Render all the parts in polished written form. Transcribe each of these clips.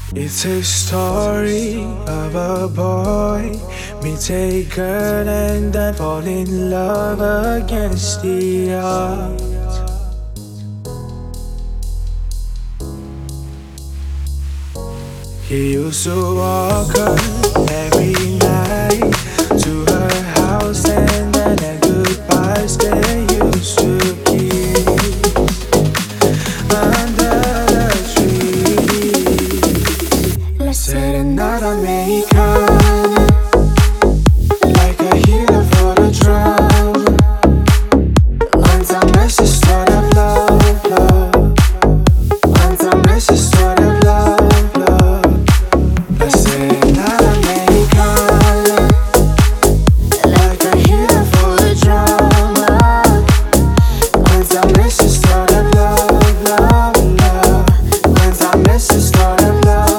It's a story of a boy meets a girl and then fall in love against the odds. He used to walk her every night to her house, and then at goodbyes they used to kiss under the tree. Said another may come, like a healer for the drum. One time let's just start of love, love. One time let's just start of love, love. I said another may come, like a healer for the drum. One time let's just start of love, love, love. One time let's just start of love.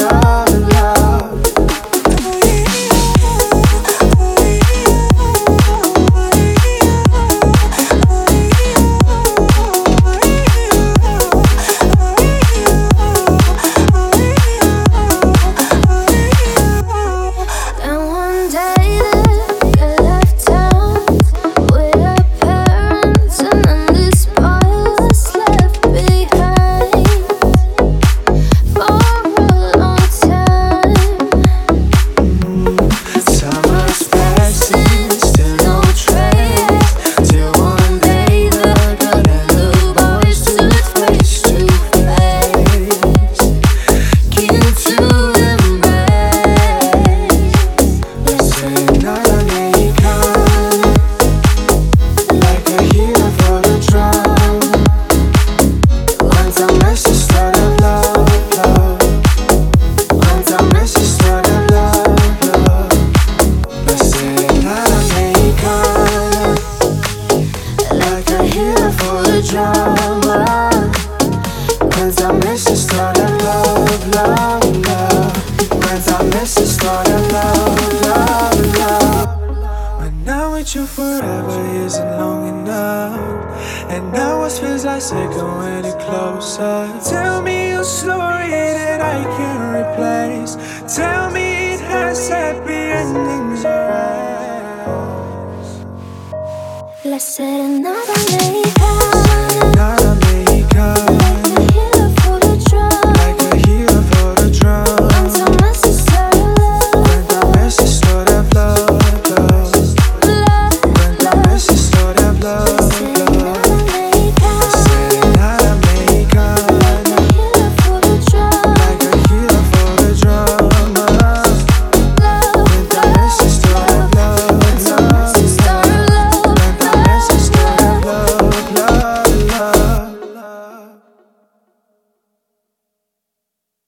Cause I miss the start of love, love, love. Cause I miss the start of love, love, love. When I'm with you forever isn't long enough, and now it feels like second when it closer. Tell me your story that I can't replace. Tell me it has happy endings or else. Let's set another name.